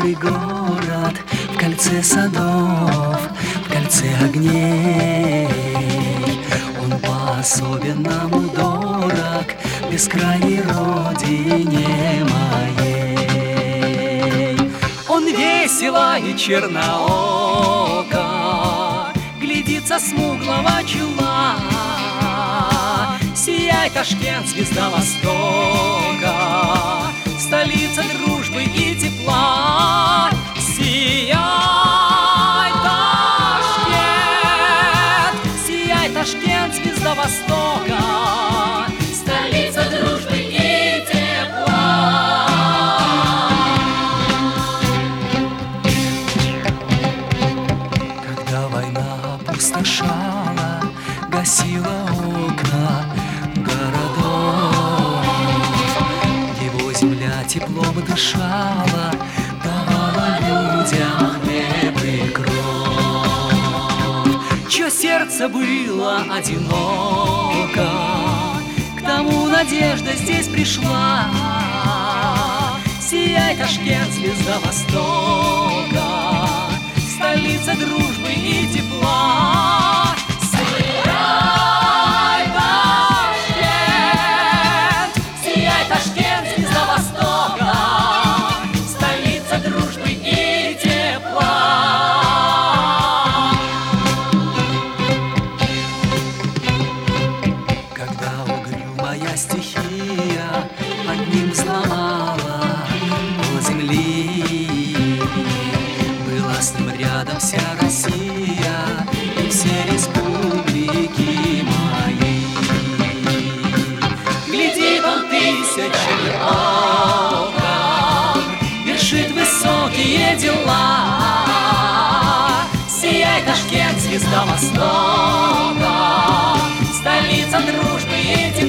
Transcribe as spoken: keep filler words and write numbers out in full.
Хороший город в кольце садов, в кольце огней. Он по-особенному дорог бескрайней родине моей. Он весело и чернооко глядится смуглого чела. Сияй, Ташкент, звезда Востока, столица дружбы и тепла. Сияй, Ташкент, сияй, Ташкент, звезда Востока, столица дружбы и тепла. Когда война опустошала, гасила окна городов, его земля теплом дышала, давала людям хлеб и кровь. Чье сердце было одиноко, к тому надежда здесь пришла. Сияй, Ташкент, звезда Востока, столица дружбы и тепла. Сияй, Ташкент, сияй, Ташкент, звезда Востока, столица дружбы и тепла. Когда угрюмая стихия одним взломала пол земли, была с ним рядом вся Россия и все республики мои. Глядит он тысячами окон, вершит высокие дела. Сияй, Ташкент, звезда Востока, столица дружбы и тепла.